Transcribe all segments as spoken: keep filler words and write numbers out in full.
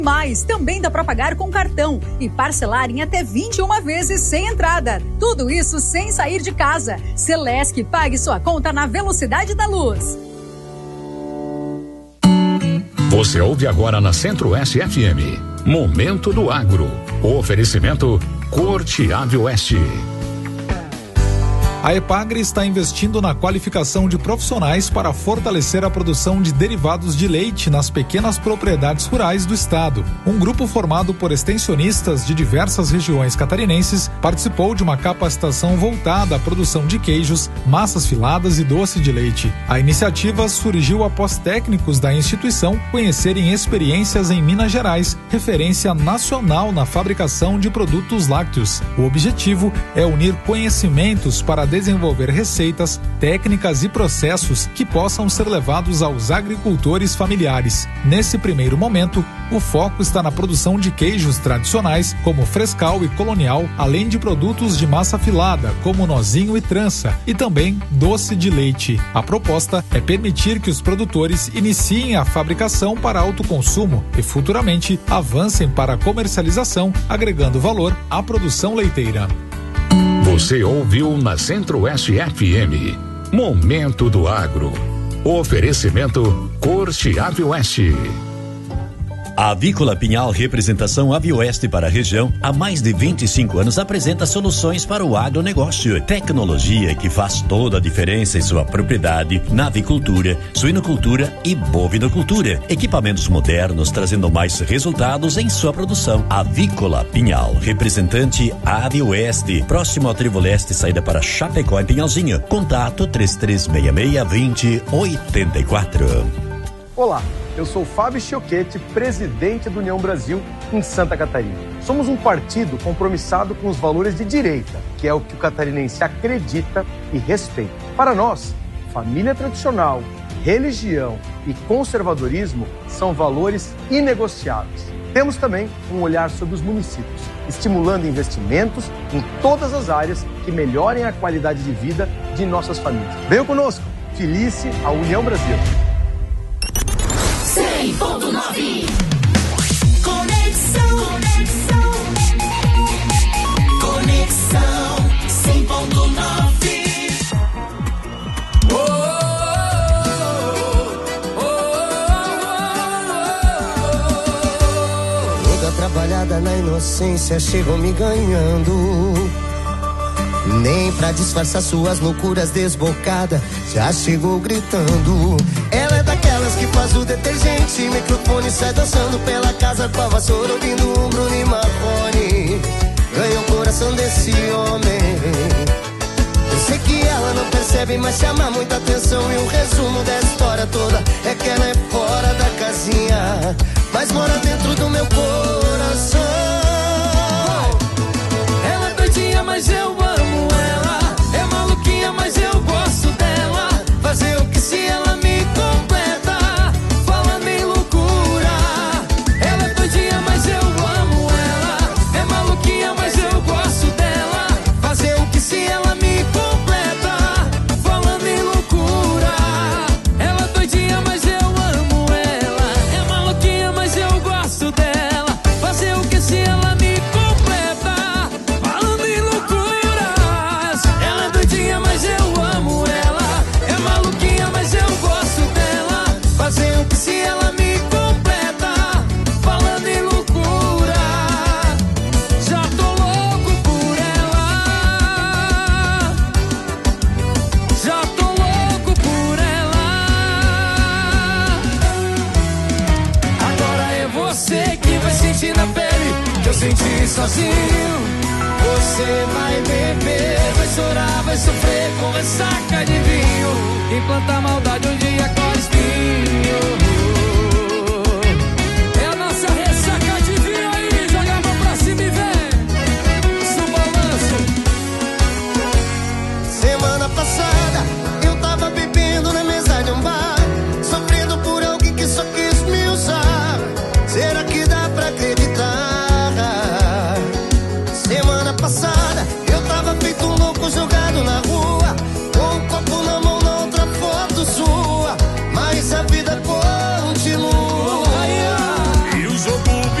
Mais, também dá para pagar com cartão e parcelar em até vinte e uma vezes sem entrada. Tudo isso sem sair de casa. Celesc, pague sua conta na velocidade da luz. Você ouve agora na Centro-Oeste F M. Momento do Agro. Oferecimento Corte Ave Oeste. A Epagri está investindo na qualificação de profissionais para fortalecer a produção de derivados de leite nas pequenas propriedades rurais do estado. Um grupo formado por extensionistas de diversas regiões catarinenses participou de uma capacitação voltada à produção de queijos, massas filadas e doce de leite. A iniciativa surgiu após técnicos da instituição conhecerem experiências em Minas Gerais, referência nacional na fabricação de produtos lácteos. O objetivo é unir conhecimentos para desenvolver receitas, técnicas e processos que possam ser levados aos agricultores familiares. Nesse primeiro momento, o foco está na produção de queijos tradicionais, como frescal e colonial, além de produtos de massa filada, como nozinho e trança, e também doce de leite. A proposta é permitir que os produtores iniciem a fabricação para autoconsumo e futuramente avancem para a comercialização, agregando valor à produção leiteira. Você ouviu na Centro-Oeste F M. Momento do Agro. Oferecimento Corte Ave Oeste. A Avícola Pinhal Representação Avioeste para a região, há mais de vinte e cinco anos apresenta soluções para o agronegócio. Tecnologia que faz toda a diferença em sua propriedade na avicultura, suinocultura e bovinocultura. Equipamentos modernos trazendo mais resultados em sua produção. Avícola Pinhal, representante Avioeste, próximo ao Trevo Leste, saída para Chapecó em Pinhalzinho. Contato três três seis seis, dois zero oito quatro. Olá, eu sou Fábio Chiochetti, presidente do União Brasil em Santa Catarina. Somos um partido compromissado com os valores de direita, que é o que o catarinense acredita e respeita. Para nós, família tradicional, religião e conservadorismo são valores inegociáveis. Temos também um olhar sobre os municípios, estimulando investimentos em todas as áreas que melhorem a qualidade de vida de nossas famílias. Venham conosco, filice a União Brasil. cem ponto nove Conexão, conexão, conexão cem ponto nove. Oh, oh, oh, oh. Toda trabalhada na inocência chegou me ganhando. Nem pra disfarçar suas loucuras desbocadas, já chegou gritando. Ela é daquelas que faz o detergente, microfone sai dançando pela casa com a vassoura, ouvindo um Bruno e Marrone. Ganhou o coração desse homem. Eu sei que ela não percebe, mas chama muita atenção. E o resumo da história toda é que ela é fora da casinha, mas mora dentro do meu coração. Ela é doidinha, mas eu amo ela. É maluquinha, mas eu gosto dela. Fazer o que se ela me completa, falando em loucura. Ela é doidinha, mas eu amo ela. É maluquinha, mas eu gosto dela. Fazer o que se ela me completa, falando em loucura. Ela é doidinha, mas eu amo ela. É maluquinha, mas eu gosto dela. Fazer o que se ela me completa, falando em loucuras. Ela é doidinha, mas eu amo ela. É maluquinha, mas eu gosto dela. Fazer o que se ela me completa, falando em loucura. Já tô louco por ela. Já tô louco por ela. Agora é você que vai sentir na pele que eu senti sozinho. Você vai beber, vai chorar, vai sofrer com ressaca de vinho. Implantar maldade um dia com espinho. É a nossa ressaca de vinho aí. Joga a mão pra cima e vem. Suba o lance. Semana passada eu tava bebendo na mesa de um bar, sofrendo por alguém que só quis me usar. Será que dá pra acreditar? Semana passada eu tava feito um louco jogado na rua, com um copo na mão, na outra foto sua. Mas a vida continua. E o jogo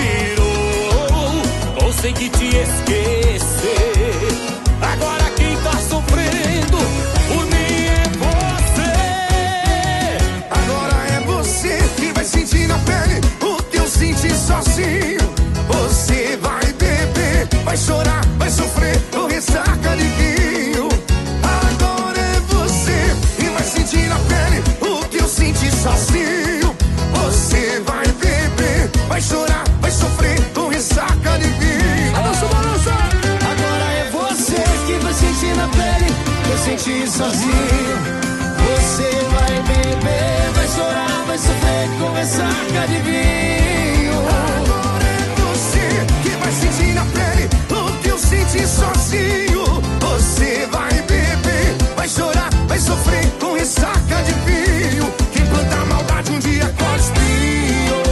sozinho. Você vai beber, vai chorar, vai sofrer com ressaca de vinho. Agora é você e vai sentir na pele o que eu senti sozinho. Você vai beber, vai chorar, vai sofrer com ressaca de vinho. Balança, balança. Agora é você que vai sentir na pele o que eu senti sozinho. Você vai beber, vai chorar, vai sofrer com ressaca de vinho. Agora é você que vai sentir na pele o que eu senti sozinho. Você vai beber, vai chorar, vai sofrer com ressaca de vinho. Quem planta maldade um dia colhe espinho.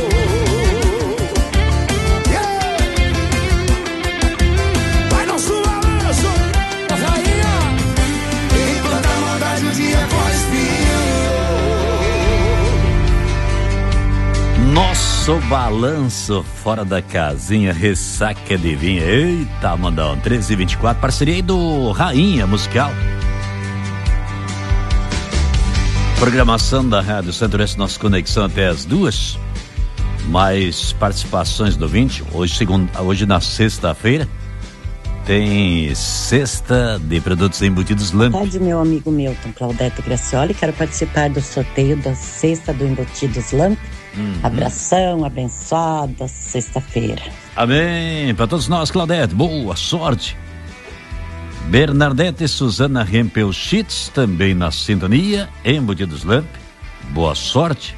Yeah. Vai nosso balanço, rainha. Quem planta maldade um dia colhe espinho. Nosso balanço fora da casinha, ressaca de vinho. Eita, mandão, treze e vinte e quatro, parceria aí do Rainha Musical. Programação da Rádio Centro-Oeste, nossa conexão até as duas. Mais participações do ouvinte. Hoje, segunda, hoje na sexta-feira, tem cesta de produtos embutidos Lamp. Boa tarde, meu amigo Milton Claudete Gracioli. Quero participar do sorteio da cesta do Embutidos Lamp. Uhum. Abração, abençoada sexta-feira. Amém. Para todos nós, Claudete, boa sorte. Bernadette e Suzana Rempel-Schitz também na sintonia. Embutidos Lamp, boa sorte.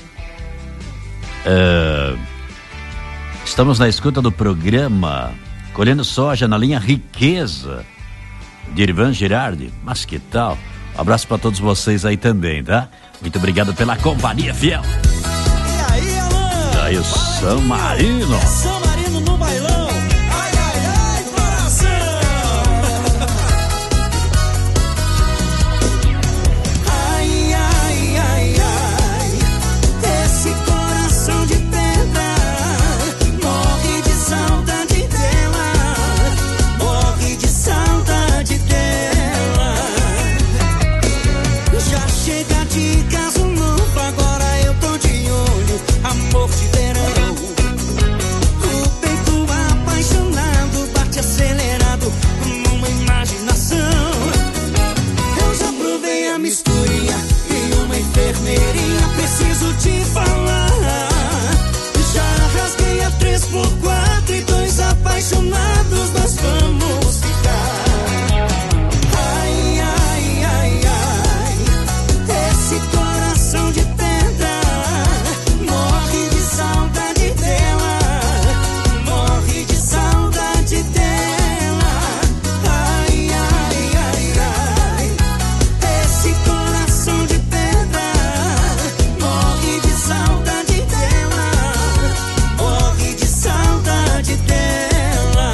Uh, estamos na escuta do programa Colhendo Soja na linha Riqueza de Irvan Girardi. Mas que tal? Um abraço para todos vocês aí também, tá? Muito obrigado pela companhia fiel. E aí, Alan? E aí, o San Marino. É San Marino no bailão. Ai, ai, ai, coração. Ai, ai, ai, ai. Esse coração de pedra morre de saudade dela. Morre de saudade dela. Já chega de caso novo, agora eu tô de olho. Amor de verão. O peito apaixonado bate acelerado numa imaginação. Eu já provei a misturinha e uma enfermeirinha. Preciso te falar. Já rasguei a três por quatro e dois apaixonados nós vamos ficar. Ai, ai, ai, ai. Esse coração de pedra morre de saudade dela. Morre de saudade dela. Ai, ai, ai, ai. Esse coração de pedra morre de saudade dela. Morre de saudade dela.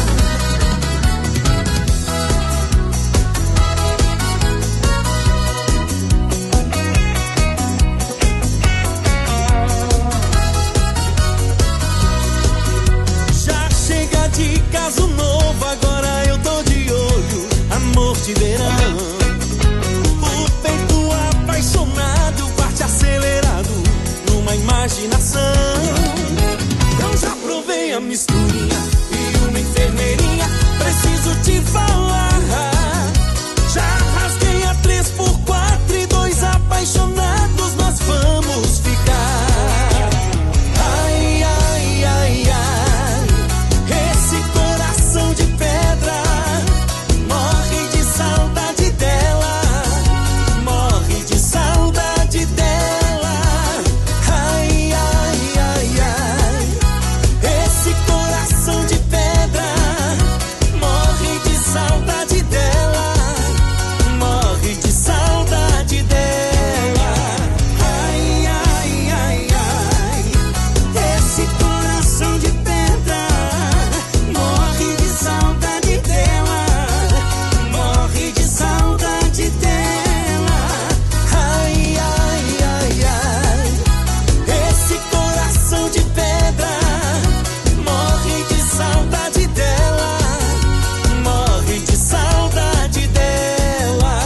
Já chega de caso novo, agora eu tô de olho. Amor de verão. O peito apaixonado bate acelerado numa imaginação. Eu já provei a misturinha e uma enfermeirinha. Preciso te falar. Já rasguei a três por quatro e dois apaixonados nós vamos ficar. Ai, ai, ai, ai. Esse coração de pedra morre de saudade dela. Morre de saudade dela. Ai, ai, ai, ai. Esse coração de pedra morre de saudade dela. Morre de saudade dela. Ai, ai, ai, ai. Esse coração de pedra morre de saudade dela. Morre de saudade dela. Ai, ai, ai, ai. Esse coração de pedra morre de saudade dela. Morre de saudade dela.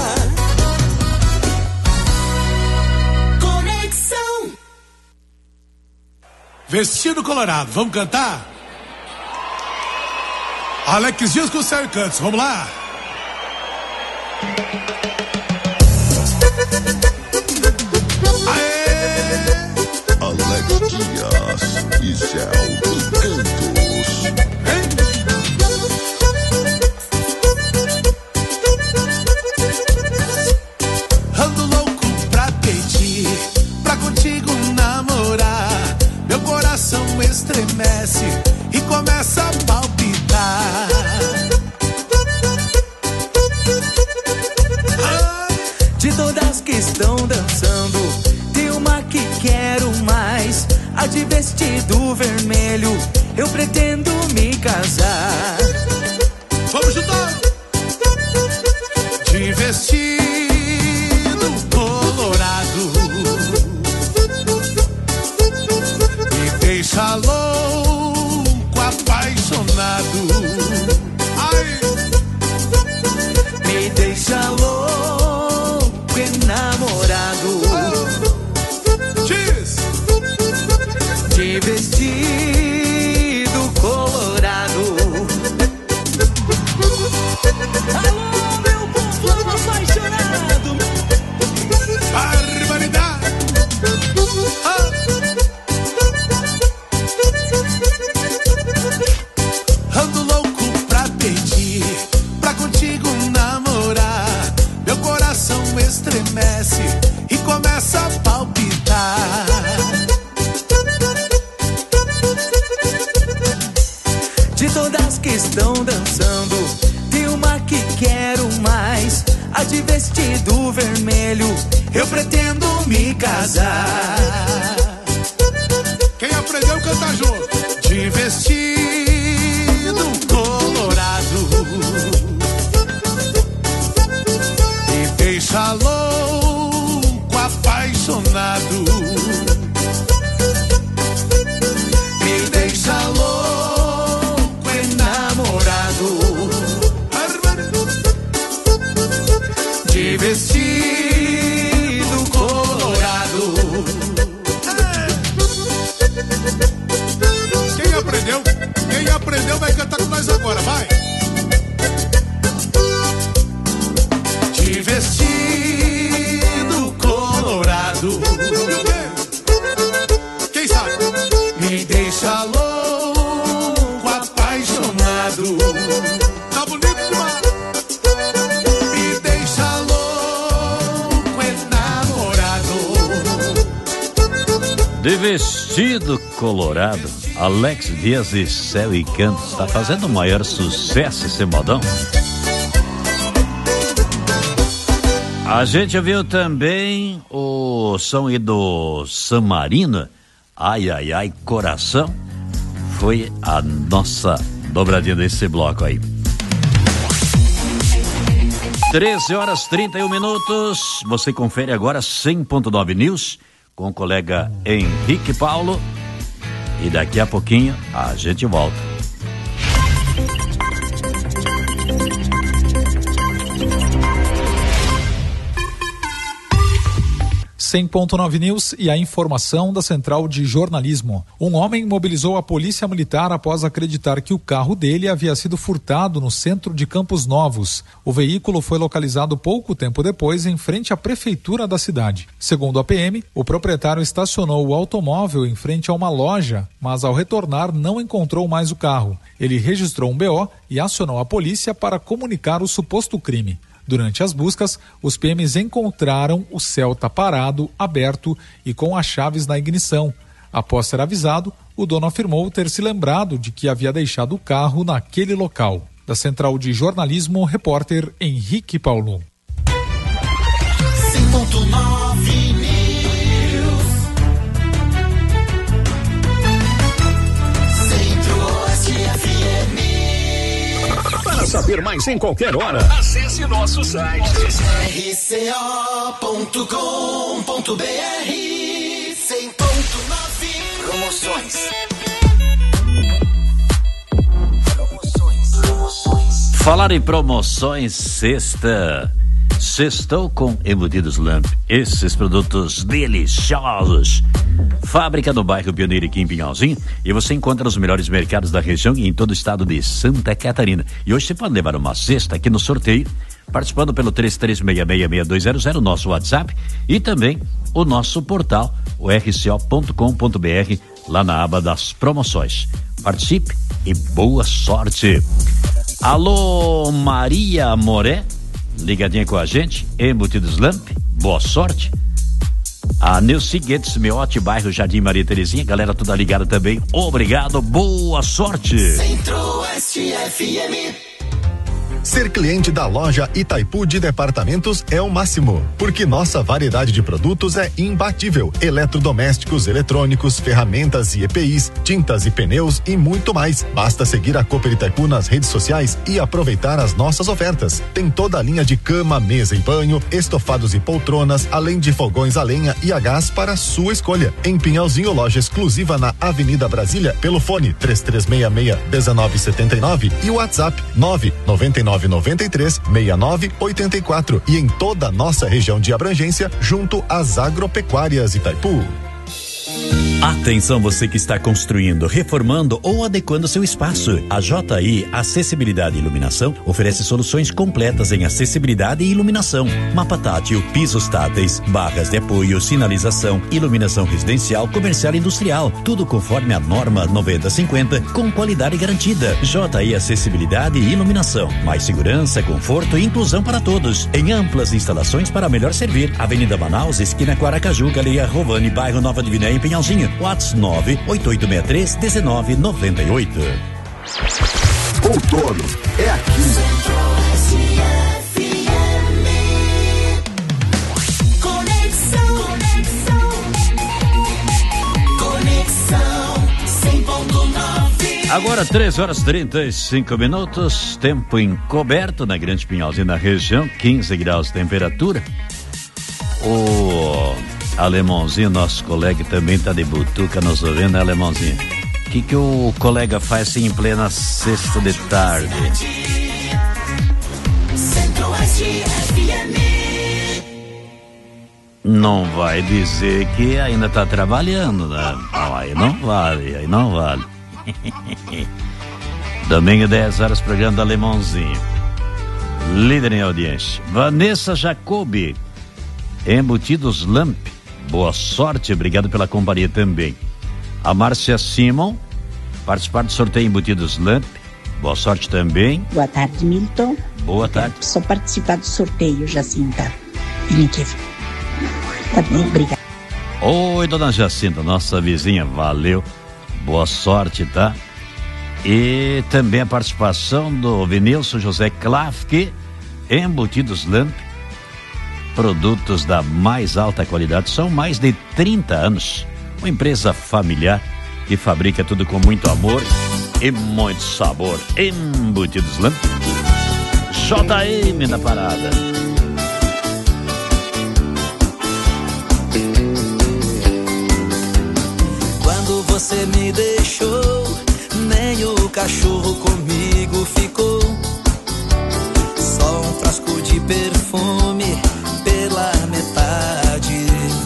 Conexão. Vestido Colorado. Vamos cantar? Alex Dias com o Sérgio Cantos. Vamos lá? Alex Dias e Sérgio Cantos. Ando louco pra pedir, pra contigo namorar. Meu coração estremece e começa a palpitar. De todas que estão dançando, tem uma que quero mais. A de vestido vermelho, eu pretendo me casar. Vamos juntar! De vestido colorado, me deixa louco, apaixonado. Ai! Me deixa louco, enamorado. Oh. Diz! De vestido colorado. Alô, meu povo apaixonado. Barbaridade! Ah. Ando louco pra pedir, pra contigo namorar. Meu coração estremece e começa a palpitar. De todas que estão dançando, tem uma que quero mais. A de vestido vermelho, eu pretendo me casar. Quem aprendeu a cantar junto? De vestido colorado, me deixa louco, apaixonado. Me deixa louco, enamorado. De vestido colorado. Quem aprendeu? Quem aprendeu vai cantar com nós agora, vai! De vestido colorado. Quem sabe? Me deixa louco, apaixonado. Tá bonito demais. Me deixa louco, enamorado. De vestido colorado, Alex Dias e Céu e Cantos. Tá fazendo o maior sucesso esse modão. A gente viu também o som aí do San Marino, Ai Ai Ai Coração. Foi a nossa dobradinha desse bloco aí. treze horas e trinta e um minutos. Você confere agora cem ponto nove News com o colega Henrique Paulo. E daqui a pouquinho a gente volta. cem ponto nove News e a informação da Central de Jornalismo. Um homem mobilizou a polícia militar após acreditar que o carro dele havia sido furtado no centro de Campos Novos. O veículo foi localizado pouco tempo depois em frente à prefeitura da cidade. Segundo a P M, o proprietário estacionou o automóvel em frente a uma loja, mas ao retornar não encontrou mais o carro. Ele registrou um B O e acionou a polícia para comunicar o suposto crime. Durante as buscas, os P Ms encontraram o Celta parado, aberto e com as chaves na ignição. Após ser avisado, o dono afirmou ter se lembrado de que havia deixado o carro naquele local. Da Central de Jornalismo, repórter Henrique Paulo. cem ponto nove News. Centro-Oeste F M. Para saber mais em qualquer hora, acesse nosso site r c o ponto com ponto b r. cem ponto nove Promoções. Promoções. Promoções. Falar em promoções, sexta. Sextou com Embutidos Lamp. Esses produtos deliciosos fábrica no bairro Pioneiro aqui em Pinhalzinho, e você encontra os melhores mercados da região e em todo o estado de Santa Catarina. E hoje você pode levar uma cesta aqui no sorteio, participando pelo três três seis seis seis dois zero zero, nosso WhatsApp, e também o nosso portal, o r c o ponto com ponto b r, lá na aba das promoções. Participe e boa sorte. Alô, Maria Moré, ligadinha com a gente, Embutidos Lamp, boa sorte. A Neuci Guedes Miotti, bairro Jardim Maria Terezinha, galera toda ligada também, obrigado, boa sorte. Centro-Oeste F M. Ser cliente da loja Itaipu de Departamentos é o máximo, porque nossa variedade de produtos é imbatível. Eletrodomésticos, eletrônicos, ferramentas e E P Is, tintas e pneus e muito mais. Basta seguir a Cooper Itaipu nas redes sociais e aproveitar as nossas ofertas. Tem toda a linha de cama, mesa e banho, estofados e poltronas, além de fogões a lenha e a gás para sua escolha. Em Pinhalzinho, loja exclusiva na Avenida Brasília, pelo fone três três seis seis um nove sete nove e o WhatsApp nove nove nove nove três seis nove oito quatro, e em toda a nossa região de abrangência, junto às agropecuárias Itaipu. Atenção, você que está construindo, reformando ou adequando seu espaço. A J I Acessibilidade e Iluminação oferece soluções completas em acessibilidade e iluminação. Mapa tátil, pisos táteis, barras de apoio, sinalização, iluminação residencial, comercial e industrial. Tudo conforme a norma noventa cinquenta, com qualidade garantida. J I Acessibilidade e Iluminação. Mais segurança, conforto e inclusão para todos. Em amplas instalações para melhor servir. Avenida Manaus, esquina com Aracaju, Galeria Rovani, bairro Nova Divinéia, em Pinhalzinho. WhatsApp nove oito oito seis três um nove nove oito. Outono é aqui. Conexão, conexão, conexão cem ponto nove. Agora três horas e trinta e cinco minutos, tempo encoberto na Grande Pinhalzinho, na região, quinze graus de temperatura. O Alemãozinho, nosso colega, também tá de butuca nos ouvindo, né, Alemãozinho? O que que o colega faz assim em plena sexta de tarde? Não vai dizer que ainda tá trabalhando, né? Não, aí não vale, aí não vale. Domingo, dez horas, programa do Alemãozinho. Líder em audiência. Vanessa Jacobi, Embutidos Lamp, boa sorte, obrigado pela companhia também. A Márcia Simon, participar do sorteio Embutidos Lamp, boa sorte também. Boa tarde, Milton. Boa tarde. Só participar do sorteio, Jacinta. Tá bem, obrigado. Oi, dona Jacinta, nossa vizinha, valeu, boa sorte, tá? E também a participação do Venilson José Klafke, Embutidos Lamp, produtos da mais alta qualidade, são mais de trinta anos, uma empresa familiar que fabrica tudo com muito amor e muito sabor. Embutidos Lamp, J M na parada. Quando você me deixou, nem o cachorro comigo ficou, só um frasco de perfume pela metade.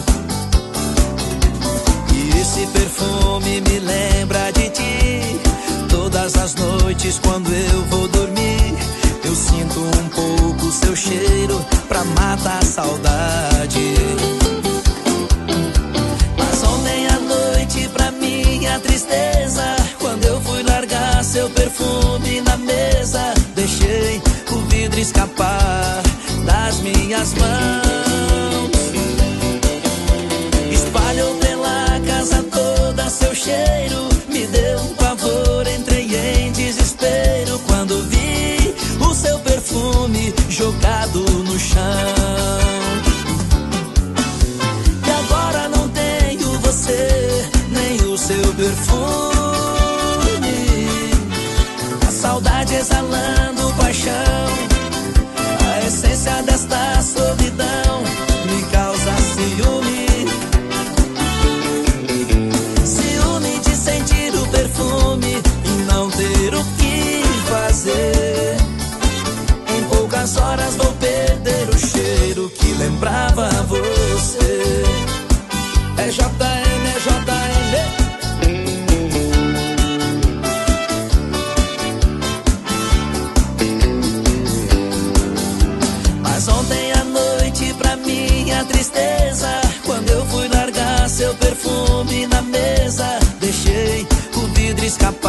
E esse perfume me lembra de ti. Todas as noites quando eu vou dormir, eu sinto um pouco seu cheiro pra matar a saudade. Mas ontem à noite, pra minha tristeza, quando eu fui largar seu perfume na mesa, deixei o vidro escapar das minhas mãos. Espalhou pela casa toda seu cheiro, me deu um pavor, entrei em desespero quando vi o seu perfume jogado no chão. E agora não tenho você, nem o seu perfume, a saudade exalando paixão. A essência desta solidão me causa ciúme. Ciúme de sentir o perfume e não ter o que fazer. Em poucas horas vou perder o cheiro que lembrava você. É J M, é J M.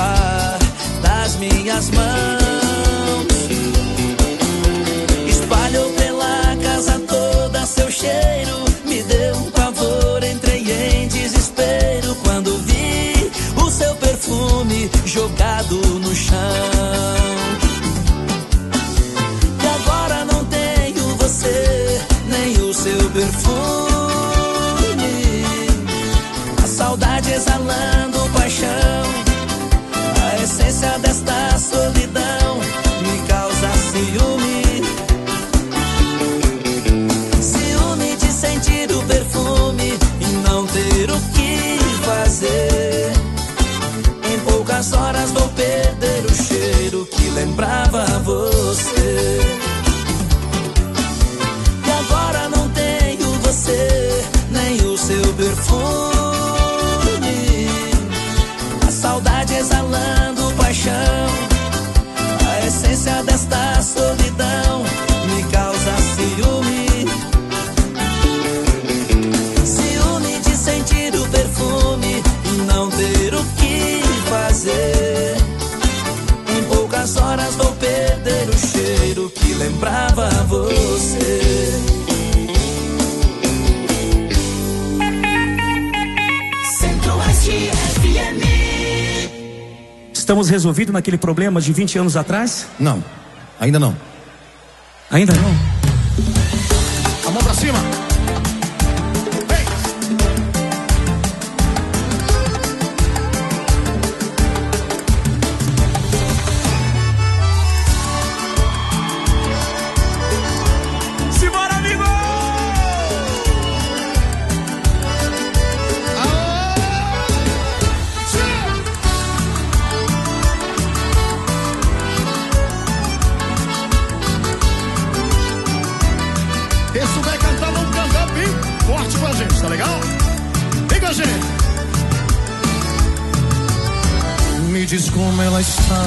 ar das minhas mãos. Espalhou pela casa toda seu cheiro, me deu um pavor, entrei em desespero quando vi o seu perfume jogado no chão. E agora não tenho você, nem o seu perfume. A saudade exalando paixão, a essência desta solidão me causa ciúme. Ciúme de sentir o perfume e não ter o que fazer. Em poucas horas vou perder o cheiro que lembrava você. E agora não tenho você, nem o seu perfume. A saudade exalando paixão, a essência desta solidão me causa ciúme. Ciúme de sentir o perfume e não ter o que fazer. Em poucas horas vou perder o cheiro que lembrava você. Centro-Oeste F M. Estamos resolvidos naquele problema de vinte anos atrás? Não, ainda não. Ainda não? A mão pra cima. Simbora, amigo! Esse vai cantar, vamos cantar bem forte com a gente, tá legal? Vem com a gente. Me diz como ela está,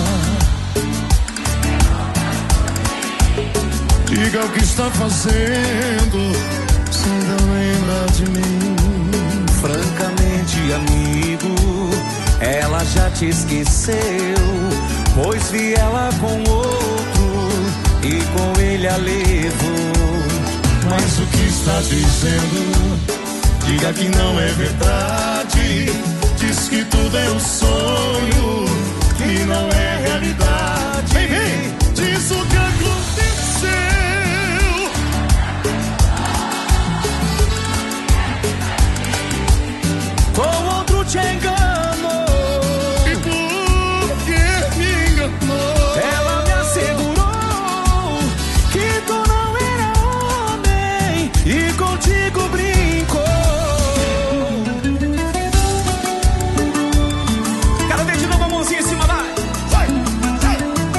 diga o que está fazendo, se ainda lembra de mim. Francamente, amigo, ela já te esqueceu, pois vi ela com outro e com ele a levou. Mas o que está dizendo? Diga que não é verdade. Diz que tudo é um sonho, que não é realidade. Vem, vem! Diz o que aconteceu. Com outro te enganou. E por que me enganou? Ela me assegurou que tu não era homem e contigo brincou. Quero ver de novo a mãozinha em cima, vai! Vai! Vai!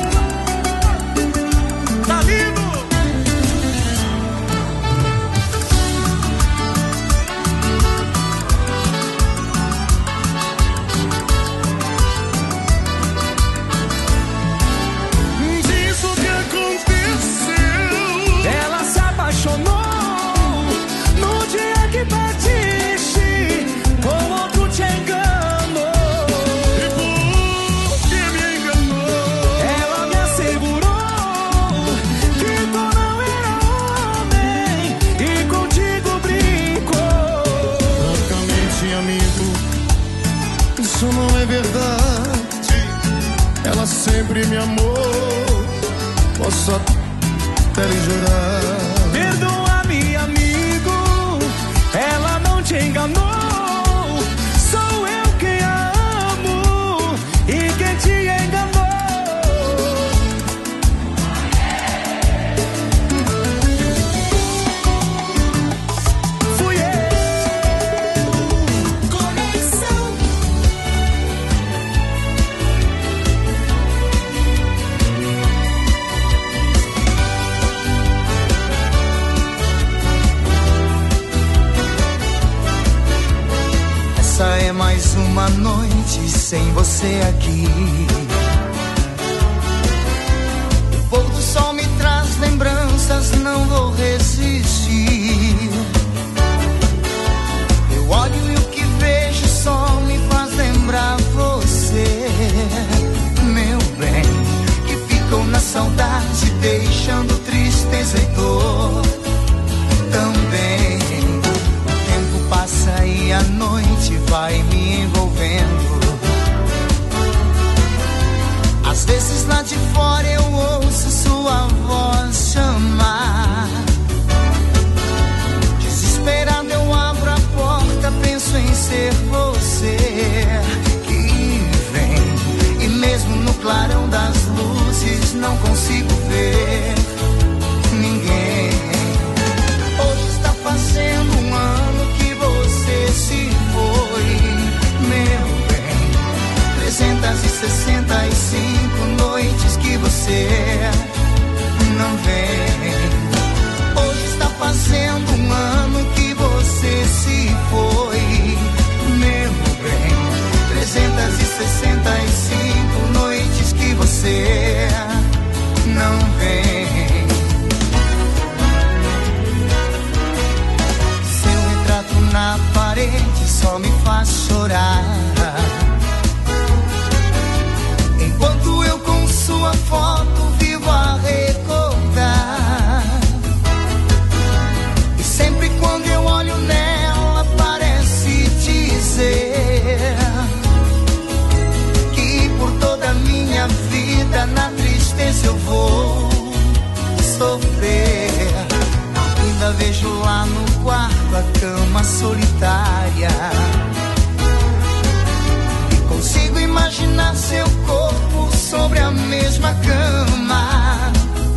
Tá lindo! Diz o que aconteceu. Ela se apaixonou no dia que partiste, com outro te enganou. E por que me enganou? Ela me assegurou que tu não era homem e contigo brincou. Francamente, amigo, isso não é verdade. Ela sempre me amou, posso até lhe jurar. Perdoa-me, amigo, ela não te enganou. Sou eu quem a amo e quem te enganou. Fui eu. Conexão. Essa é mais uma noite sem você aqui. O pôr do sol me traz lembranças, não vou resistir. Eu olho e o que vejo só me faz lembrar você. deixando tristeza e dor também. O tempo passa e a noite vai me envolvendo. Às vezes lá de fora eu ouço sua voz chamar. Desesperado eu abro a porta, penso em ser você que vem. E mesmo no clarão das luzes não consigo ver ninguém. Hoje está fazendo um ano que você se foi, meu bem. trezentas e sessenta e cinco noites que você não vem. Hoje está fazendo um ano que você se foi, meu bem. trezentas e sessenta e cinco noites que você não vem. Seu retrato na parede só me faz chorar. Enquanto eu com sua foto vivo a recordar. E sempre quando eu olho nela parece dizer que por toda a minha vida na tristeza eu vou sofrer. Ainda vejo lá no quarto a cama solitária. Consigo imaginar seu corpo sobre a mesma cama.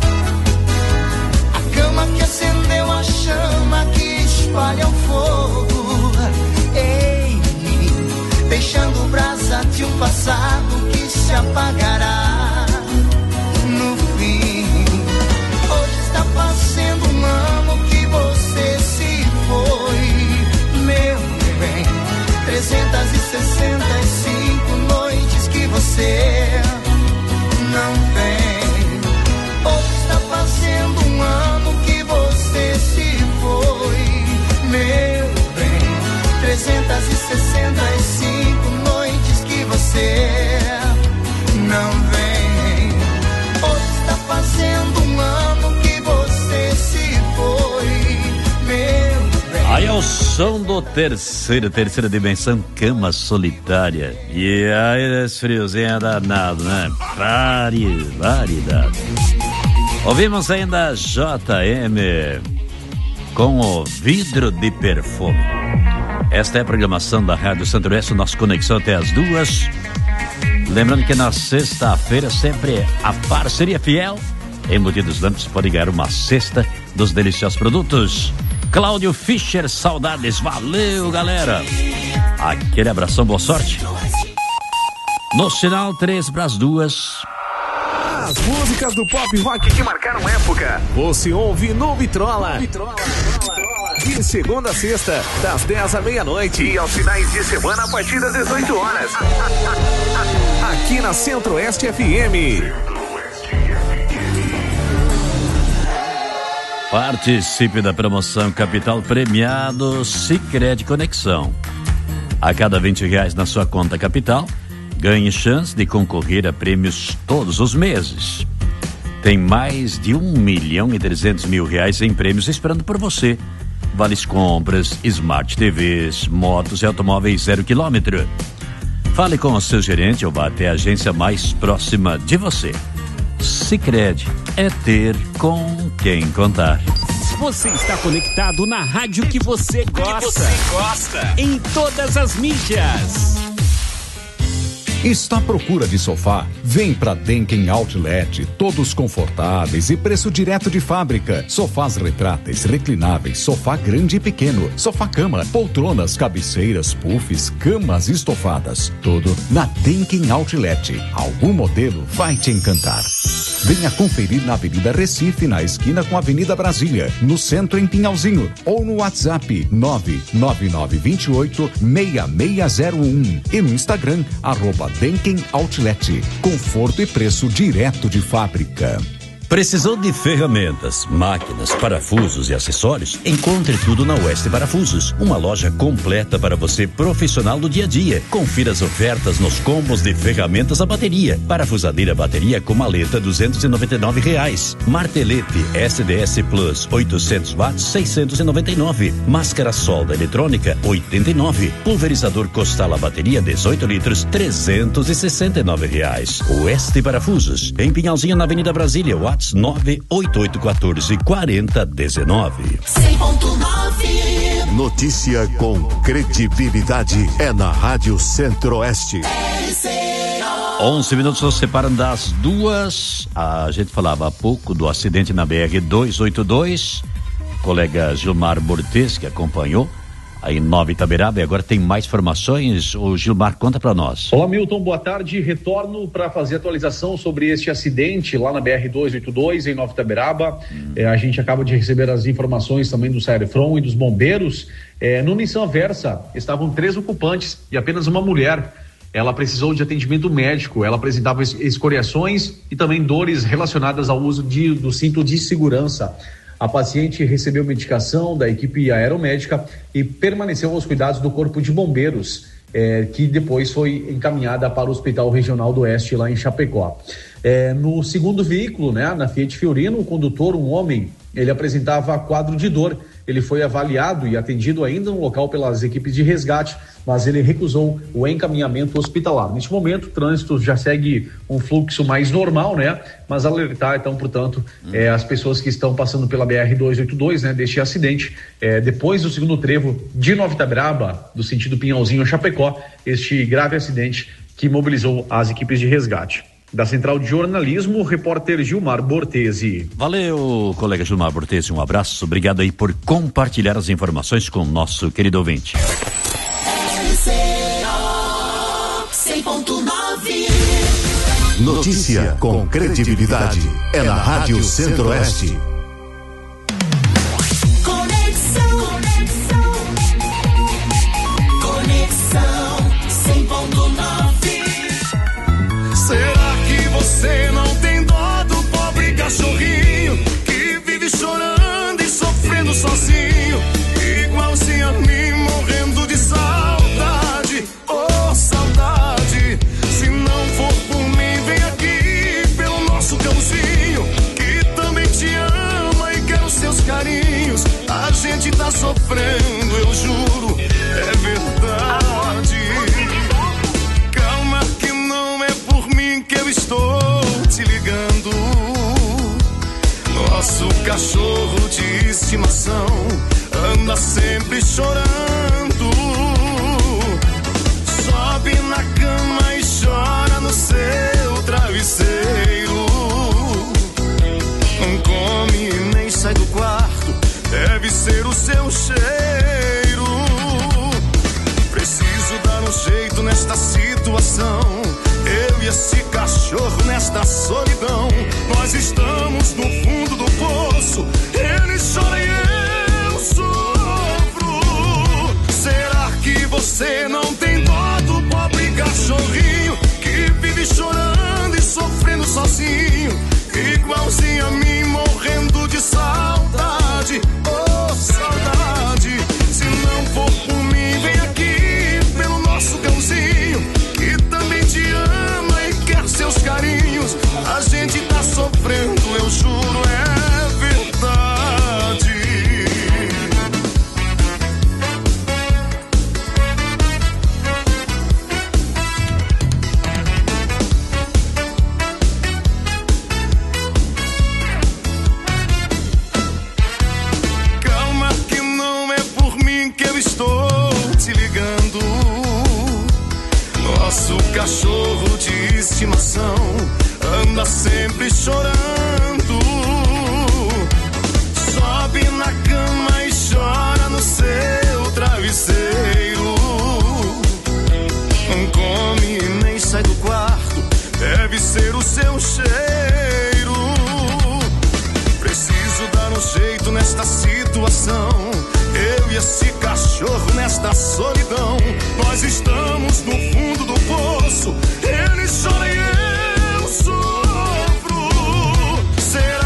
A cama que acendeu a chama que espalha o fogo em mim, deixando brasa de um passado que se apagará no fim. Hoje está fazendo um ano que você se foi, meu bem. trezentas e sessenta e cinco noites que você não vem. Hoje está fazendo um ano que você se foi, meu bem. trezentas e sessenta e cinco noites que você não vem. Hoje está fazendo um ano que você se foi, meu bem. Aí é o som do terceiro, terceira dimensão, Cama Solitária. E aí esse friozinho é danado, né? Vari, variedade. Ouvimos ainda J M com o Vidro de Perfume. Esta é a programação da Rádio Centro-Oeste, nossa conexão até as duas. Lembrando que na sexta-feira sempre a parceria fiel. Embutidos Lamps pode ganhar uma cesta dos deliciosos produtos. Cláudio Fischer, saudades, valeu galera. Aquele abração, boa sorte. No sinal, três para as duas. As músicas do pop rock que marcaram época, você ouve no Vitrola. Vitrola. De segunda a sexta, das dez à meia-noite. E aos finais de semana, a partir das dezoito horas. Aqui na Centro-Oeste F M. Participe da promoção Capital Premiado Sicredi Conexão. A cada vinte reais na sua conta Capital, ganhe chance de concorrer a prêmios todos os meses. Tem mais de um milhão e trezentos mil reais em prêmios esperando por você. Vales compras, Smart T Vs, motos e automóveis zero quilômetro. Fale com o seu gerente ou vá até a agência mais próxima de você. Sicredi é ter com quem contar. Você está conectado na rádio que você gosta. Que você gosta. Em todas as mídias. Está à procura de sofá? Vem pra Denken Outlet, todos confortáveis e preço direto de fábrica. Sofás retráteis, reclináveis, sofá grande e pequeno, sofá-cama, poltronas, cabeceiras, puffs, camas estofadas. Tudo na Denken Outlet. Algum modelo vai te encantar. Venha conferir na Avenida Recife, na esquina com a Avenida Brasília, no centro em Pinhalzinho, ou no WhatsApp nove nove nove dois oito seis seis zero um e no Instagram, arroba Denken Outlet. Conforto e preço direto de fábrica. Precisou de ferramentas, máquinas, parafusos e acessórios? Encontre tudo na Oeste Parafusos, uma loja completa para você profissional do dia a dia. Confira as ofertas nos combos de ferramentas a bateria. Parafusadeira bateria com maleta duzentos e noventa e nove reais. Martelete S D S Plus oitocentos watts seiscentos e noventa e nove. Máscara solda eletrônica oitenta e nove. Pulverizador Costala bateria dezoito litros trezentos e sessenta e nove reais. Oeste Parafusos, em Pinhalzinho na Avenida Brasília. Watts nove oito oito um quatro quatro zero um nove. cem ponto nove. Notícia com credibilidade é na Rádio Centro-Oeste. onze minutos nos separam das duas. A gente falava há pouco do acidente na B R duzentos e oitenta e dois. Colega Gilmar Bortes, que acompanhou aí em Nova Itaberaba, e agora tem mais informações. O Gilmar, conta para nós. Olá, Milton, boa tarde. Retorno para fazer atualização sobre este acidente lá na B R duzentos e oitenta e dois, em Nova Itaberaba. Hum. É, a gente acaba de receber as informações também do Saerfron e dos bombeiros. É, no Nissan Versa estavam três ocupantes e apenas uma mulher. Ela precisou de atendimento médico. Ela apresentava escoriações e também dores relacionadas ao uso de, do cinto de segurança. A paciente recebeu medicação da equipe aeromédica e permaneceu aos cuidados do Corpo de Bombeiros, eh, que depois foi encaminhada para o Hospital Regional do Oeste, lá em Chapecó. Eh, no segundo veículo, né, na Fiat Fiorino, o condutor, um homem, ele apresentava quadro de dor. Ele foi avaliado e atendido ainda no local pelas equipes de resgate, mas ele recusou o encaminhamento hospitalar. Neste momento, o trânsito já segue um fluxo mais normal, né? Mas alertar, então, portanto, hum. é, as pessoas que estão passando pela B R duzentos e oitenta e dois, né? Deste acidente, é, depois do segundo trevo de Nova Itaberaba, do sentido Pinhalzinho a Chapecó, este grave acidente que mobilizou as equipes de resgate. Da Central de Jornalismo, o repórter Gilmar Bortesi. Valeu, colega Gilmar Bortesi, um abraço, obrigado aí por compartilhar as informações com o nosso querido ouvinte. cem ponto nove. Notícia com credibilidade é na Rádio Centro-Oeste. Conexão, conexão, conexão cem ponto nove. Será que você não tem dó do pobre cachorrinho que vive chorando e sofrendo sozinho, igualzinho a mim, morrendo de saudade? Oh, saudade. Se não for por mim, vem aqui pelo nosso cãozinho, que também te ama e quer os seus carinhos. A gente tá sofrendo, eu juro, é verdade. Calma que não é por mim que eu estou te ligando. Nosso cachorro de estimação anda sempre chorando. Sobe na cama e chora no seu travesseiro. Não come e nem sai do quarto, deve ser o seu cheiro. Preciso dar um jeito nesta situação, eu e esse cachorro nesta solidão. Nós estamos no fundo do poço, ele chora e eu sofro. Será que você não tem dó do pobre cachorrinho que vive chorando e sofrendo sozinho, igualzinho a mim, morrendo de saudade? Oh, saudade. Se não for por mim, vem aqui pelo nosso cãozinho, que também te ama e quer seus carinhos. A gente tá sofrendo, eu juro, é verdade. Calma que não é por mim que eu estou te ligando. Nosso cachorro de estimação anda sempre chorando. Sobe na cama e chora no seu travesseiro. Não come e nem sai do quarto, deve ser o seu cheiro. Preciso dar um jeito nesta situação, eu e esse cachorro nesta solidão. Nós estamos no fundo do poço, ele chora e eu sofro. Será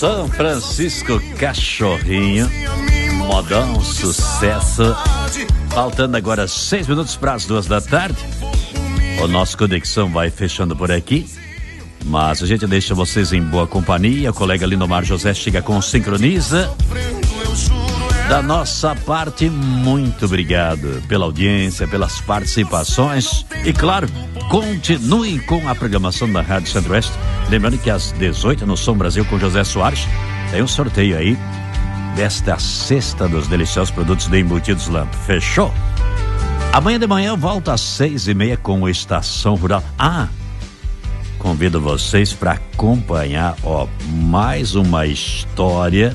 São Francisco Cachorrinho, modão, sucesso. Faltando agora seis minutos para as duas da tarde. O nosso Conexão vai fechando por aqui, mas a gente deixa vocês em boa companhia. O colega Lindomar José chega com Sincroniza. Da nossa parte, muito obrigado pela audiência, pelas participações e, claro, continue com a programação da Rádio Centro-Oeste. Lembrando que às dezoito no Som Brasil com José Soares tem um sorteio aí desta cesta dos deliciosos produtos de Embutidos Lamp. Fechou? Amanhã de manhã eu volto às seis e meia com o Estação Rural. Ah, convido vocês para acompanhar, ó, mais uma história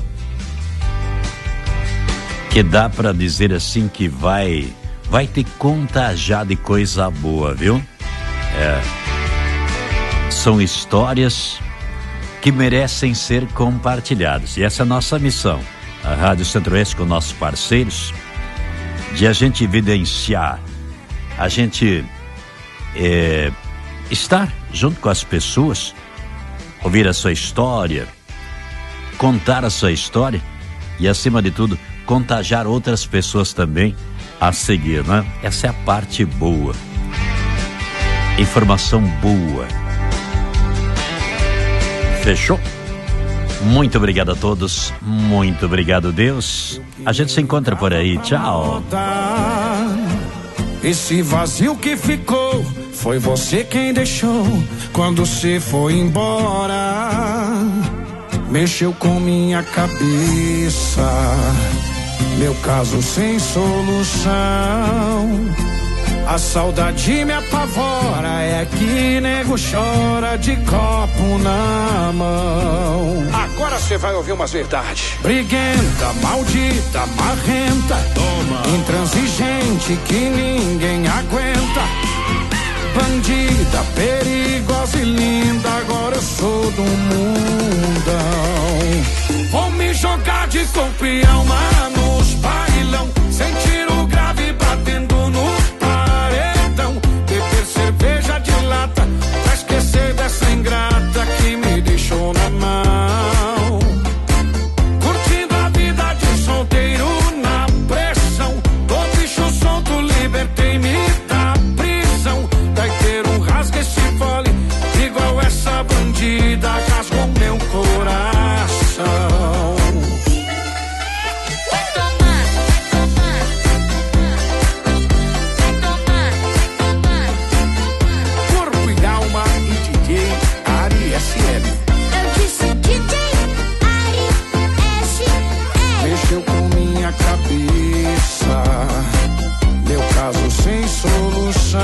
que dá para dizer assim que vai vai te contagiar de coisa boa, viu? É, são histórias que merecem ser compartilhadas e essa é a nossa missão, a Rádio Centro-Oeste com nossos parceiros, de a gente evidenciar, a gente é, estar junto com as pessoas, ouvir a sua história, contar a sua história e, acima de tudo, contagiar outras pessoas também a seguir, né? Essa é a parte boa. Informação boa. Fechou? Muito obrigado a todos. Muito obrigado, Deus. A gente se encontra por aí. Tchau. Esse vazio que ficou foi você quem deixou quando você foi embora. Mexeu com minha cabeça. Meu caso sem solução. A saudade me apavora. É que nego chora de copo na mão. Agora você vai ouvir umas verdades. Briguenta, maldita, marrenta. Toma. Intransigente que ninguém aguenta. Bandida, perigosa e linda. Agora eu sou do mundão. Vou me jogar de corpo e alma nos bailão. Sentir o grave batendo no paredão. Beber cerveja de lata pra esquecer dessa ingrata que me deixou na mão. Curtindo a vida de solteiro na pressão. Tô bicho solto, libertei-me da prisão. Vai ter um rasga esse fole, igual essa bandida rasgou meu coração. Mexeu com minha cabeça. Meu caso sem solução.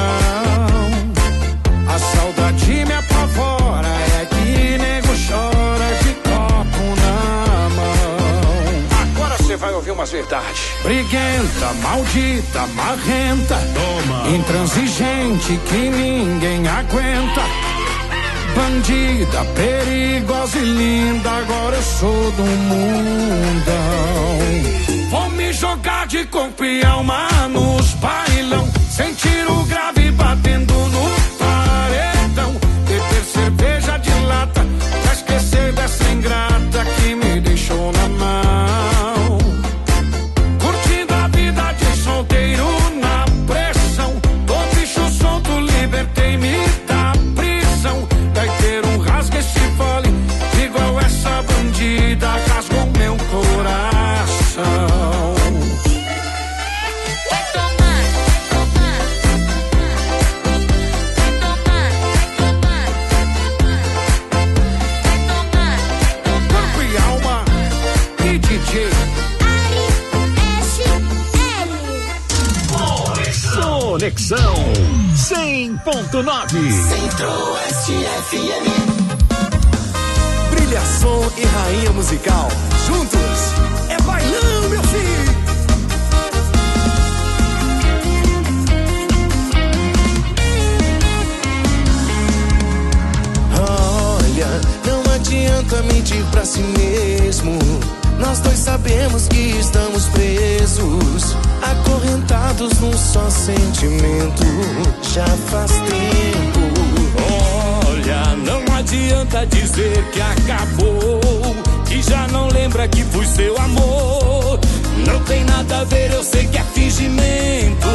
A saudade me apavora. É que nego chora de copo na mão. Agora você vai ouvir umas verdades. Briguenta, maldita, marrenta. Toma. Intransigente que ninguém aguenta. Bandida, perigosa e linda. Agora eu sou do mundão. Vou me jogar de corpo e alma nos bailão. Sentir o grave batendo no paredão. Beber cerveja de lata pra esquecer dessa ingrata que me deixou na mão. Curtindo a vida de solteiro na pressão. Tô bicho solto, libertei-me da prisão. Vai ter um rasga esse fole, igual essa bandida rasgou meu coração. Corpo e alma e D J Conexão cem ponto nove. Centro-Oeste F M. Brilha som e rainha musical. Juntos é bailão, meu filho. Olha, não adianta mentir pra si mesmo. Nós dois sabemos que estamos presos, acorrentados num só sentimento. Já faz tempo. Olha, não adianta dizer que acabou, que já não lembra que fui seu amor. Não tem nada a ver, eu sei que é fingimento.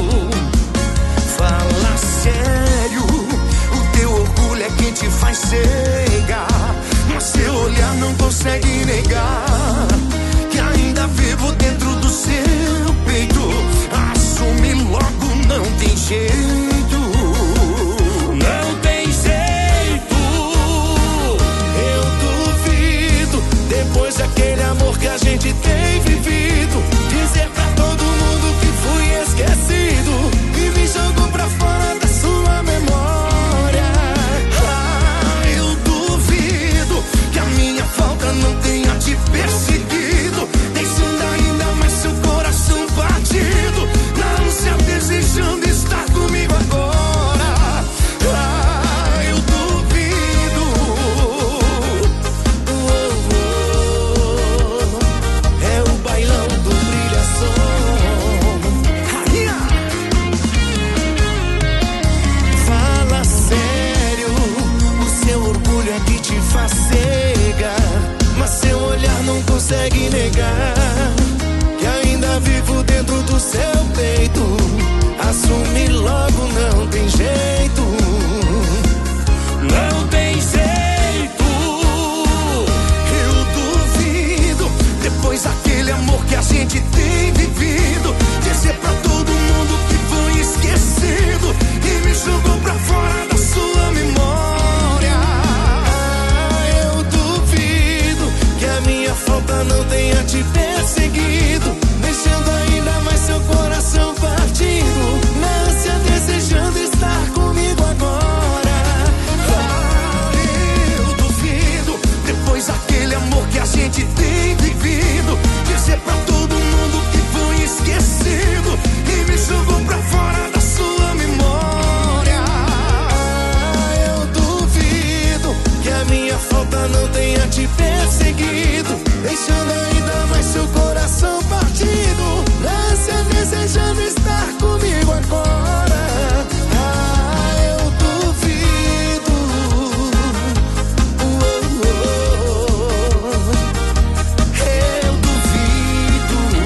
Fala sério, o teu orgulho é quem te faz cega. Mas seu olhar não consegue negar que ainda vivo dentro do seu peito. Assume logo, não tem jeito. Não tem jeito. Eu duvido, depois daquele amor que a gente tem vivido, dizer pra todo mundo que fui esquecido e me jogou pra fora da sua memória. Ah, eu duvido que a minha falta não tenha te perseguido, deixando ainda mais seu coração partido, na ânsia desejando estar comigo agora. Ah, eu duvido. Oh, oh, é o bailão do brilhação. Fala sério, o seu orgulho é que te faz cega, mas seu olhar não consegue negar que ainda vivo dentro do seu peito. Assume logo, não tem jeito. Não tem jeito. Eu duvido, depois daquele amor que a gente tem vivido, dizer pra todo mundo que foi esquecido e me jogou pra fora da sua memória. Ah, eu duvido que a minha falta não tenha te perseguido, deixando ainda mais seu coração partido, na ânsia desejando estar comigo agora. Ah, eu duvido, depois daquele amor que a gente tem vivido, dizer pra todo mundo que foi esquecido e me jogou pra fora da sua memória. Ah, eu duvido que a minha falta não tenha te perseguido, deixando ainda mais seu coração partido, na ânsia desejando estar comigo agora. Ah, eu duvido. Oh, oh, oh. Eu duvido.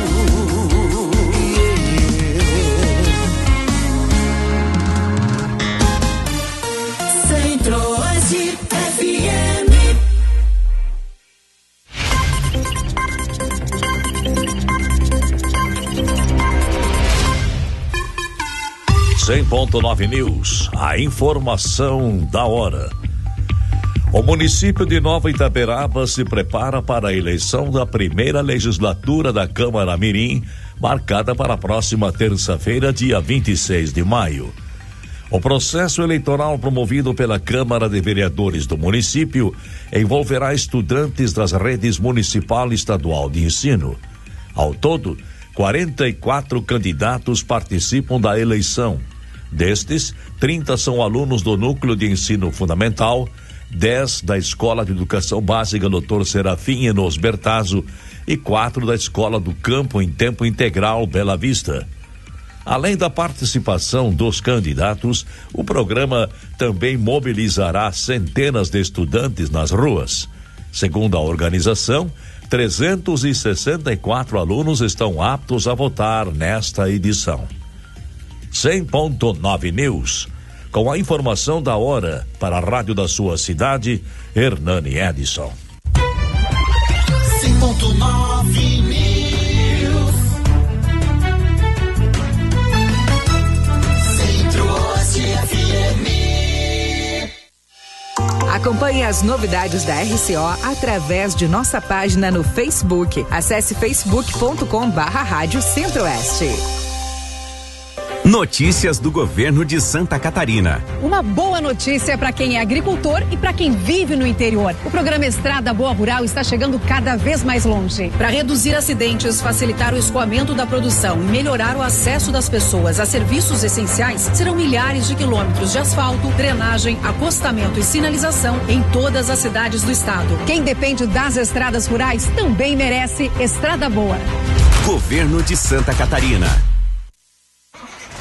Yeah. Centro-Oeste F M. cem ponto nove News, a informação da hora. O município de Nova Itaberaba se prepara para a eleição da primeira legislatura da Câmara Mirim, marcada para a próxima terça-feira, dia vinte e seis de maio. O processo eleitoral promovido pela Câmara de Vereadores do município envolverá estudantes das redes municipal e estadual de ensino. Ao todo, quarenta e quatro candidatos participam da eleição. Destes, trinta são alunos do Núcleo de Ensino Fundamental, dez da Escola de Educação Básica doutor Serafim Enos Bertazzo e quatro da Escola do Campo em Tempo Integral Bela Vista. Além da participação dos candidatos, o programa também mobilizará centenas de estudantes nas ruas. Segundo a organização, trezentos e sessenta e quatro alunos estão aptos a votar nesta edição. cem ponto nove News, com a informação da hora para a rádio da sua cidade, Hernani Edson. cem ponto nove News. Centro-Oeste F M. Acompanhe as novidades da R C O através de nossa página no Facebook. Acesse facebook ponto com barra rádio Centro-Oeste. Notícias do governo de Santa Catarina. Uma boa notícia para quem é agricultor e para quem vive no interior. O programa Estrada Boa Rural está chegando cada vez mais longe. Para reduzir acidentes, facilitar o escoamento da produção e melhorar o acesso das pessoas a serviços essenciais, serão milhares de quilômetros de asfalto, drenagem, acostamento e sinalização em todas as cidades do estado. Quem depende das estradas rurais também merece Estrada Boa. Governo de Santa Catarina.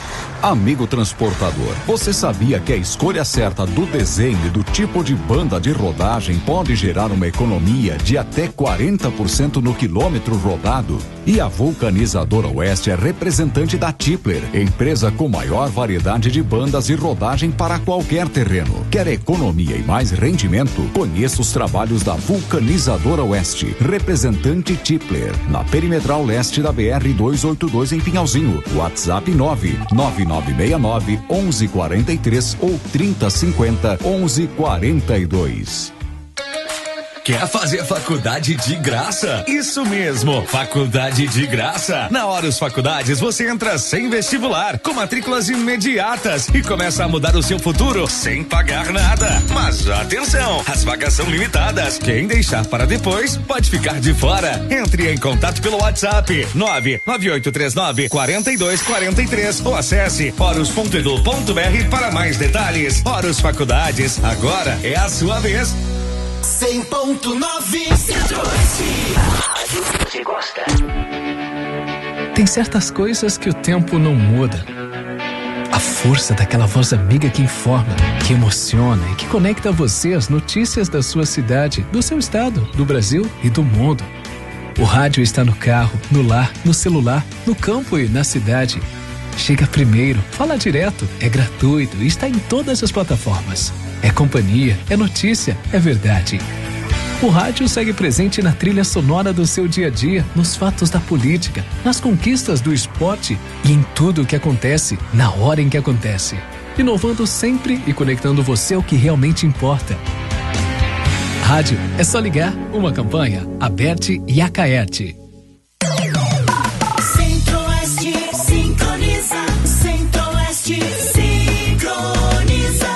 Amigo transportador, você sabia que a escolha certa do desenho e do tipo de banda de rodagem pode gerar uma economia de até quarenta por cento no quilômetro rodado? E a Vulcanizadora Oeste é representante da Tipler, empresa com maior variedade de bandas e rodagem para qualquer terreno. Quer economia e mais rendimento? Conheça os trabalhos da Vulcanizadora Oeste, representante Tipler, na Perimetral Leste da B R duzentos e oitenta e dois em Pinhalzinho. WhatsApp nove nove nove seis nove um um quatro três ou trinta cinquenta onze quarenta e dois. Quer fazer faculdade de graça? Isso mesmo, faculdade de graça. Na Horus Faculdades você entra sem vestibular, com matrículas imediatas e começa a mudar o seu futuro sem pagar nada. Mas atenção, as vagas são limitadas. Quem deixar para depois pode ficar de fora. Entre em contato pelo WhatsApp nove nove oito três nove quatro dois quatro três ou acesse horus ponto edu ponto br para mais detalhes. Horus Faculdades, agora é a sua vez. cem ponto nove Centro-Oeste. A rádio que você gosta. Tem certas coisas que o tempo não muda. A força daquela voz amiga que informa, que emociona e que conecta você às notícias da sua cidade, do seu estado, do Brasil e do mundo. O rádio está no carro, no lar, no celular, no campo e na cidade. Chega primeiro, fala direto, é gratuito e está em todas as plataformas. É companhia, é notícia, é verdade. O rádio segue presente na trilha sonora do seu dia a dia, nos fatos da política, nas conquistas do esporte e em tudo o que acontece, na hora em que acontece. Inovando sempre e conectando você ao que realmente importa. Rádio é só ligar. Uma campanha, Aberte e Acaerte. Centro-Oeste sincroniza. Centro-Oeste sincroniza.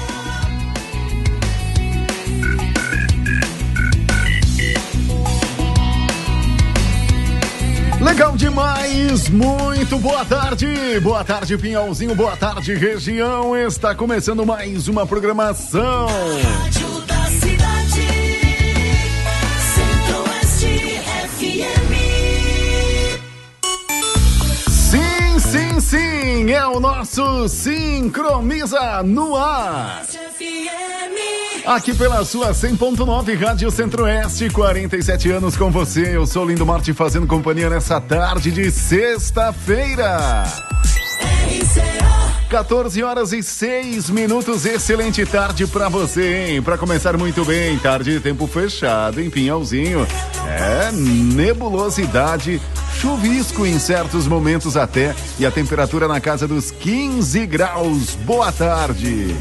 Legal demais, muito boa tarde, boa tarde Pinhalzinho, boa tarde região, está começando mais uma programação. Rádio da cidade, Centro-Oeste F M. Sim, sim, sim, é o nosso Sincroniza no ar. Aqui pela sua cem ponto nove Rádio Centro-Oeste, quarenta e sete anos com você. Eu sou Lindo Marte fazendo companhia nessa tarde de sexta-feira. quatorze horas e seis minutos, excelente tarde pra você, hein? Pra começar muito bem, tarde de tempo fechado em Pinhalzinho. É, nebulosidade, chuvisco em certos momentos até, e a temperatura na casa dos quinze graus. Boa tarde.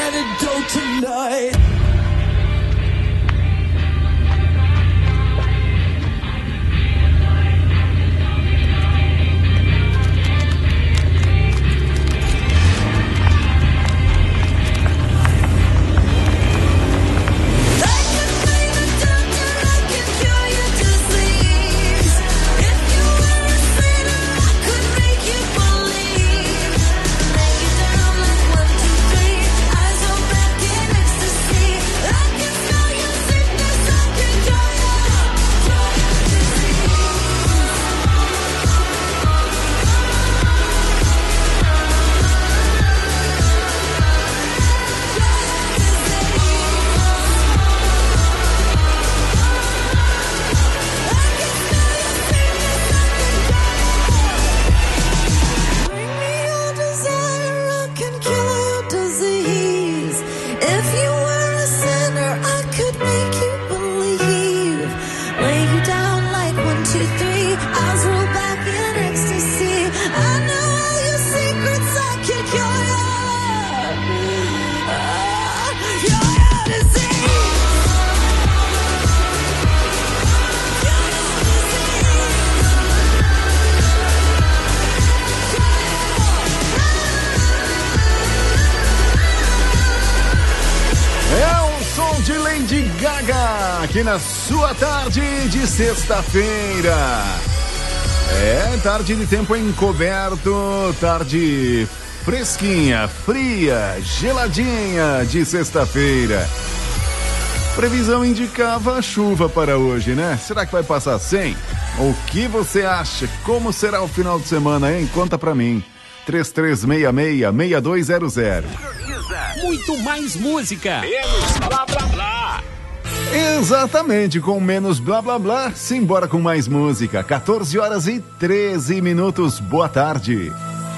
antidote tonight. Aqui na sua tarde de sexta-feira. É, tarde de tempo encoberto, tarde fresquinha, fria, geladinha de sexta-feira. Previsão indicava chuva para hoje, né? Será que vai passar sem? O que você acha? Como será o final de semana, hein? Conta pra mim. três três seis seis, seis dois zero zero. Muito mais música. Menos blá blá blá. Exatamente, com menos blá blá blá, simbora com mais música. quatorze horas e treze minutos. Boa tarde.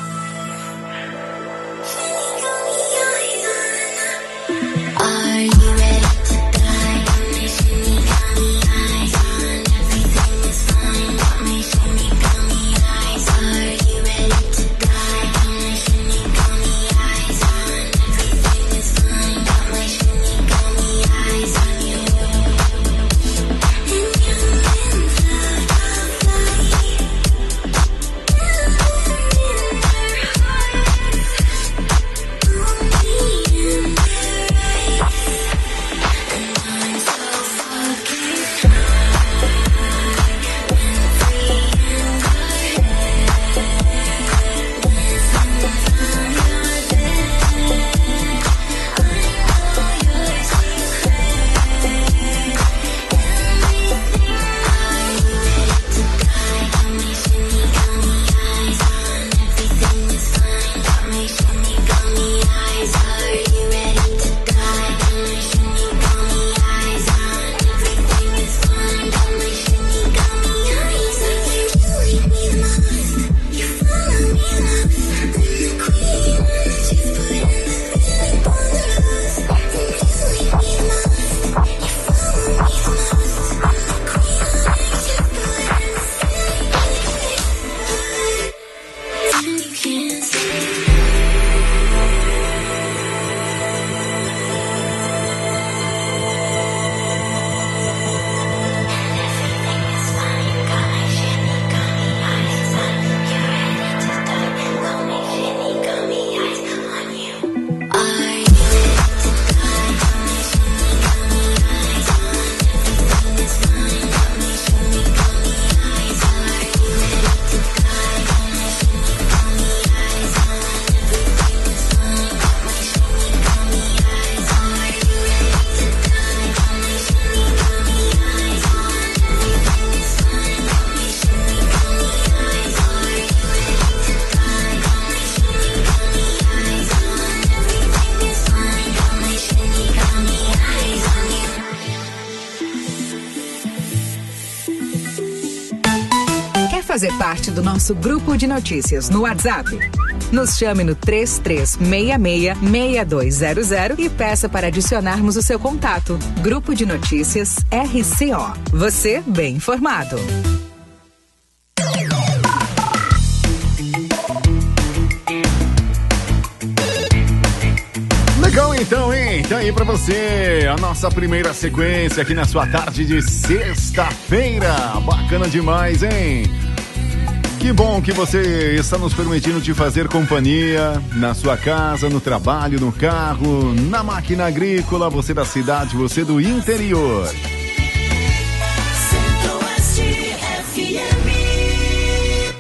Fazer parte do nosso grupo de notícias no WhatsApp? Nos chame no três três seis seis, seis dois zero zero e peça para adicionarmos o seu contato. Grupo de Notícias R C O. Você bem informado. Legal, então. Halloween, tá aí pra você a nossa primeira sequência aqui na sua tarde de sexta-feira. Bacana demais, hein? Que bom que você está nos permitindo te fazer companhia na sua casa, no trabalho, no carro, na máquina agrícola, você da cidade, você do interior. Centro-Oeste F M.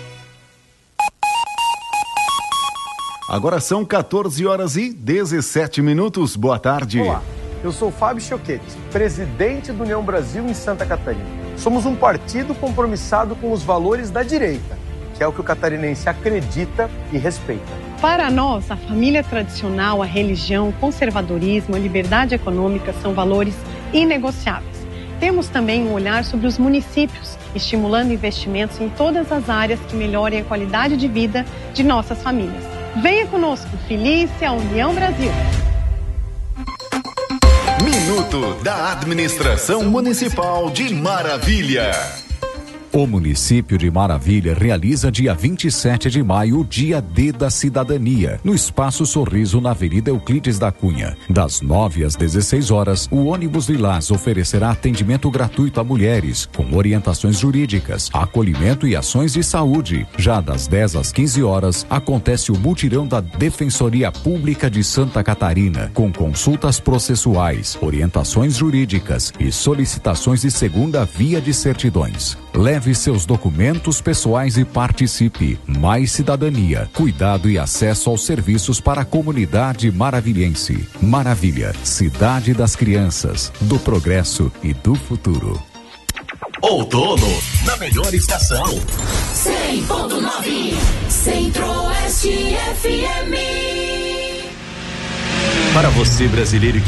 Agora são quatorze horas e dezessete minutos. Boa tarde. Olá, eu sou Fábio Choquete, presidente do União Brasil em Santa Catarina. Somos um partido compromissado com os valores da direita, que é o que o catarinense acredita e respeita. Para nós, a família tradicional, a religião, o conservadorismo, a liberdade econômica são valores inegociáveis. Temos também um olhar sobre os municípios, estimulando investimentos em todas as áreas que melhorem a qualidade de vida de nossas famílias. Venha conosco, Felícia União Brasil. Minuto da Administração Municipal de Maravilha. O município de Maravilha realiza dia vinte e sete de maio o Dia D da Cidadania, no Espaço Sorriso, na Avenida Euclides da Cunha. Das nove às dezesseis horas, o ônibus Lilás oferecerá atendimento gratuito a mulheres, com orientações jurídicas, acolhimento e ações de saúde. Já das dez às quinze horas, acontece o mutirão da Defensoria Pública de Santa Catarina, com consultas processuais, orientações jurídicas e solicitações de segunda via de certidões. Leve seus documentos pessoais e participe. Mais cidadania, cuidado e acesso aos serviços para a comunidade maravilhense. Maravilha, cidade das crianças, do progresso e do futuro. Outono, na melhor estação. cem ponto nove, Centro-Oeste F M. Para você, brasileiro